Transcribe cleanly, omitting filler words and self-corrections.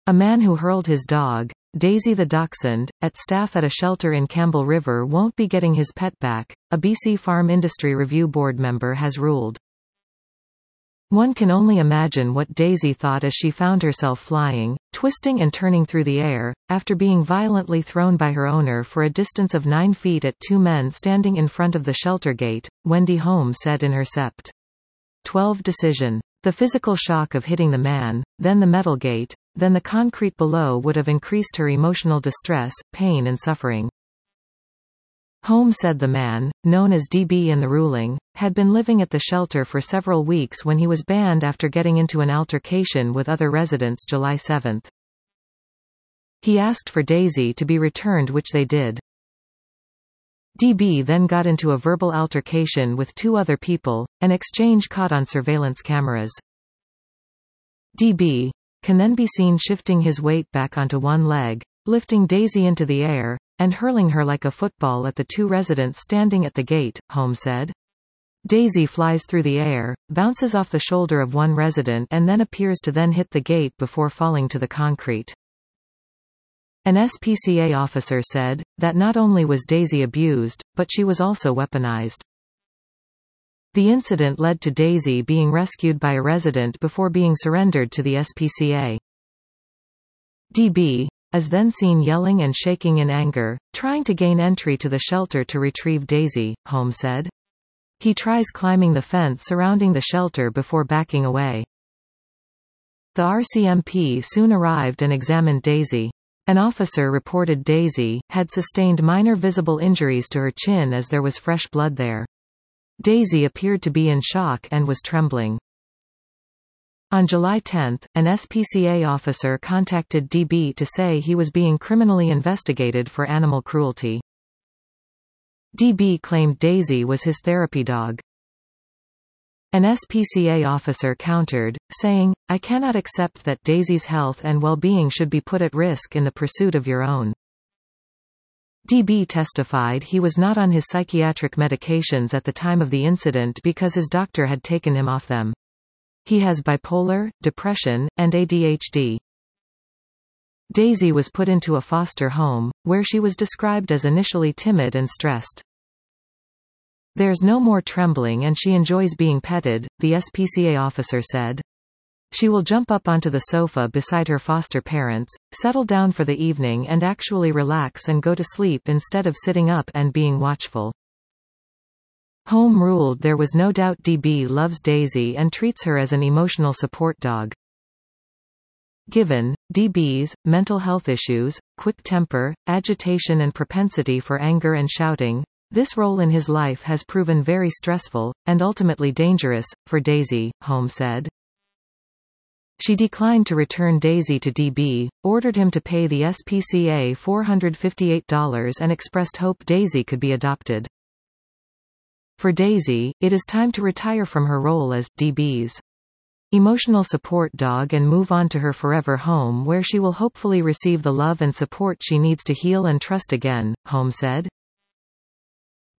A man who hurled his dog, Daisy the Dachshund, at staff at a shelter in Campbell River won't be getting his pet back, a BC Farm Industry Review Board member has ruled. One can only imagine what Daisy thought as she found herself flying, twisting and turning through the air, after being violently thrown by her owner for a distance of 9 feet at two men standing in front of the shelter gate, Wendy Holm said in her Sept. 12 decision. The physical shock of hitting the man, then the metal gate, then the concrete below would have increased her emotional distress, pain and suffering. Holm said the man, known as DB in the ruling, had been living at the shelter for several weeks when he was banned after getting into an altercation with other residents July 7. He asked for Daisy to be returned, which they did. DB then got into a verbal altercation with 2 other people, an exchange caught on surveillance cameras. DB can then be seen shifting his weight back onto one leg, lifting Daisy into the air, and hurling her like a football at the 2 residents standing at the gate, Holm said. Daisy flies through the air, bounces off the shoulder of one resident and then appears to then hit the gate before falling to the concrete. An SPCA officer said that not only was Daisy abused, but she was also weaponized. The incident led to Daisy being rescued by a resident before being surrendered to the SPCA. DB is then seen yelling and shaking in anger, trying to gain entry to the shelter to retrieve Daisy, Holm said. He tries climbing the fence surrounding the shelter before backing away. The RCMP soon arrived and examined Daisy. An officer reported Daisy had sustained minor visible injuries to her chin as there was fresh blood there. Daisy appeared to be in shock and was trembling. On July 10, an SPCA officer contacted DB to say he was being criminally investigated for animal cruelty. DB claimed Daisy was his therapy dog. An SPCA officer countered, saying, "I cannot accept that Daisy's health and well-being should be put at risk in the pursuit of your own." DB testified he was not on his psychiatric medications at the time of the incident because his doctor had taken him off them. He has bipolar, depression, and ADHD. Daisy was put into a foster home, where she was described as initially timid and stressed. "There's no more trembling and she enjoys being petted," the SPCA officer said. "She will jump up onto the sofa beside her foster parents, settle down for the evening and actually relax and go to sleep instead of sitting up and being watchful." Holm ruled there was no doubt DB loves Daisy and treats her as an emotional support dog. Given DB's mental health issues, quick temper, agitation and propensity for anger and shouting, this role in his life has proven very stressful, and ultimately dangerous, for Daisy, Holm said. She declined to return Daisy to DB, ordered him to pay the SPCA $458 and expressed hope Daisy could be adopted. For Daisy, it is time to retire from her role as DB's emotional support dog and move on to her forever home where she will hopefully receive the love and support she needs to heal and trust again, Holm said.